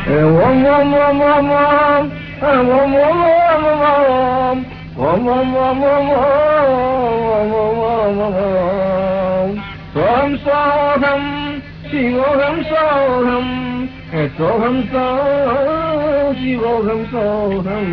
Om Om Om Om Om Om Om Om Om Om Om Om Om Soham Soham Shivoham Soham Soham Soham Shivoham Soham.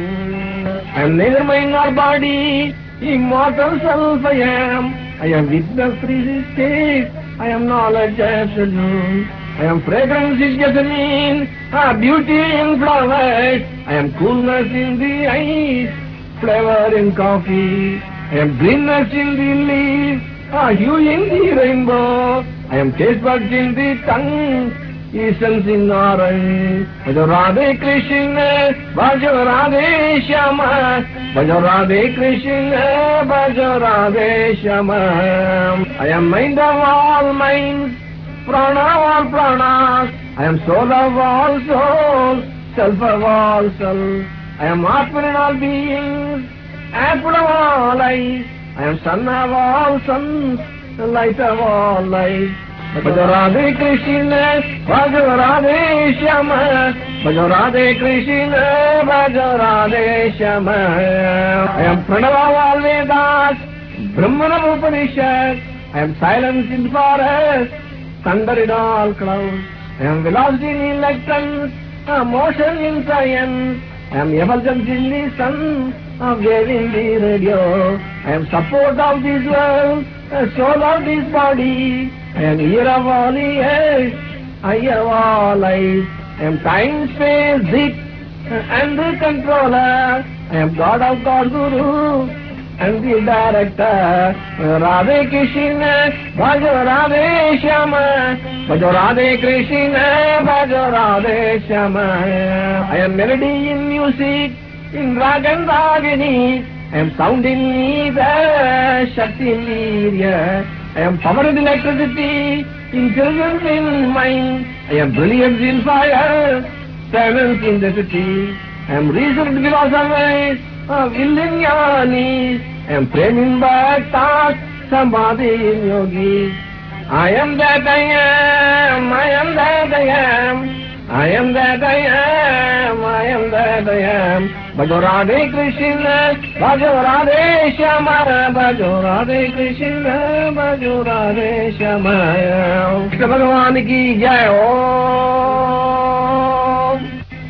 I am neither mind nor body, immortal self I am. I am witness three states, I am knowledge absolute. I am fragrance in jasmine, beauty in flowers. I am coolness in the eyes, flavor in coffee. I am greenness in the leaves, hue in the rainbow. I am taste buds in the tongue, essence in orange. Bhajo Radhe Krishna, Bhajo Radhe Shyama. Bhajo Radhe Krishna, Bhajo Radhe Shyama. I am mind of all minds, prana of all pranas. I am soul of all souls, self of all self. I am Atman in all beings, apple of all eyes. I am son of all sons, the light of all light. Bhajo Radhe Krishna, Bhajo Radhe Shyama. Bhajo Radhe Krishna, Bhajo Radhe Shyama. I am Pranava of all Vedas, Brahman of Upanishad. I am silence in forest, thunder in all clouds. I am velocity in electrons, motion in science. I am effulgence in the sun, wave in the radio. I am support of this world, soul of this body. I am ear of all ears, eye of all eyes. I am time, space, zip, and the controller. I am God of God Guru, and the director. Radhe Krishna, Bhajo Radhe Shyama. Bhajo Radhe Krishna, Bhajo Radhe Shyama. I am melody in music, in rag and ragini. I am sound in ether, Shakti in Virya. I am power in electricity, intelligence in mind. I am brilliance in fire, talent in the city. I am reason in philosophy, will in jnanis. I am prem in bhaktas, samadhi in yogis. I am that I am, I am that I am. I am that I am, I am that I am. Bhajo Radhe Krishna, Bhajo Radhe Shyama. Bhajo Radhe Krishna, Bhajo Radhe Shyama. Krishna Bhagavan ki jai. Om